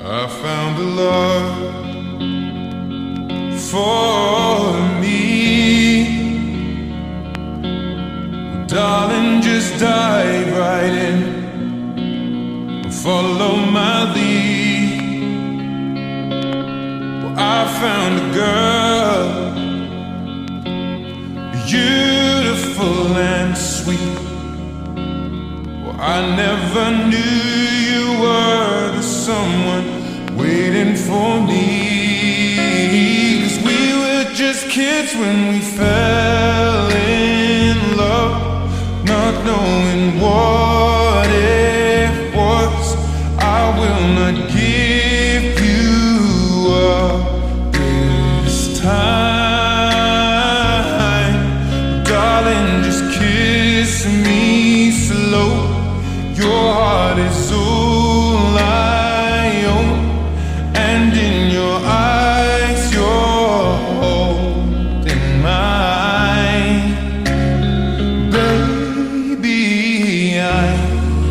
I found the love for me. Darling, just dive right in and follow my lead. Well, I found a girl, beautiful and sweet. Well, I never knew you were the someone waiting for me. 'Cause we were just kids when we fell in love, not knowing what it was. I will not give you up this time. Darling, just kiss me slow. Your heart is all I own, and in your eyes you're holding mine. Baby, I'm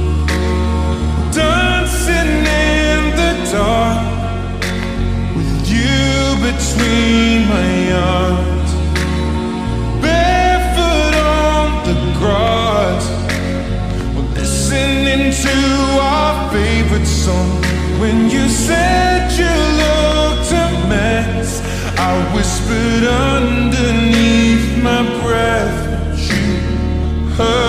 dancing in the dark with you between my arms, barefoot on the grass, listening to our favorite song. When you said you looked a mess, I whispered underneath my breath, but you heard.